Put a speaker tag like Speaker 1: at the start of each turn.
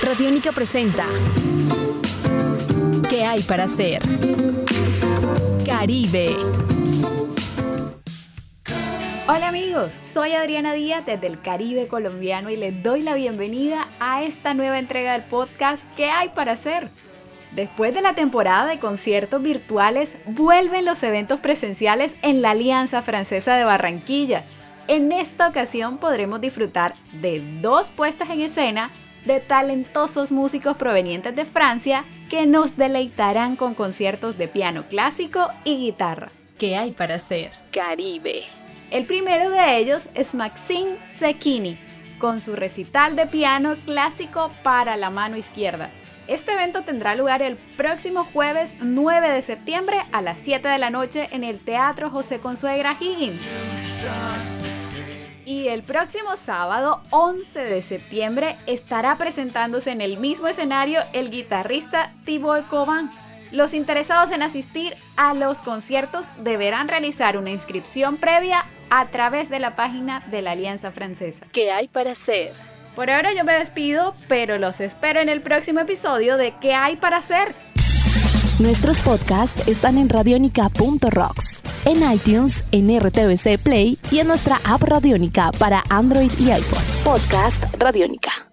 Speaker 1: Radiónica presenta ¿Qué hay para hacer? Caribe.
Speaker 2: Hola amigos, soy Adriana Díaz desde el Caribe colombiano y les doy la bienvenida a esta nueva entrega del podcast ¿Qué hay para hacer? Después de la temporada de conciertos virtuales, vuelven los eventos presenciales en la Alianza Francesa de Barranquilla. En esta ocasión podremos disfrutar de 2 puestas en escena de talentosos músicos provenientes de Francia que nos deleitarán con conciertos de piano clásico y guitarra.
Speaker 1: ¿Qué hay para hacer? Caribe.
Speaker 2: El primero de ellos es Maxime Cecchini, con su recital de piano clásico para la mano izquierda. Este evento tendrá lugar el próximo jueves 9 de septiembre a las 7 de la noche en el Teatro José Consuegra Higgins. Y el próximo sábado 11 de septiembre estará presentándose en el mismo escenario el guitarrista Thibaut Coban. Los interesados en asistir a los conciertos deberán realizar una inscripción previa a través de la página de la Alianza Francesa.
Speaker 1: ¿Qué hay para hacer?
Speaker 2: Por ahora yo me despido, pero los espero en el próximo episodio de ¿Qué hay para hacer?
Speaker 1: Nuestros podcasts están en radionica.rocks, en iTunes, en RTVC Play y en nuestra app Radiónica para Android y iPhone. Podcast Radiónica.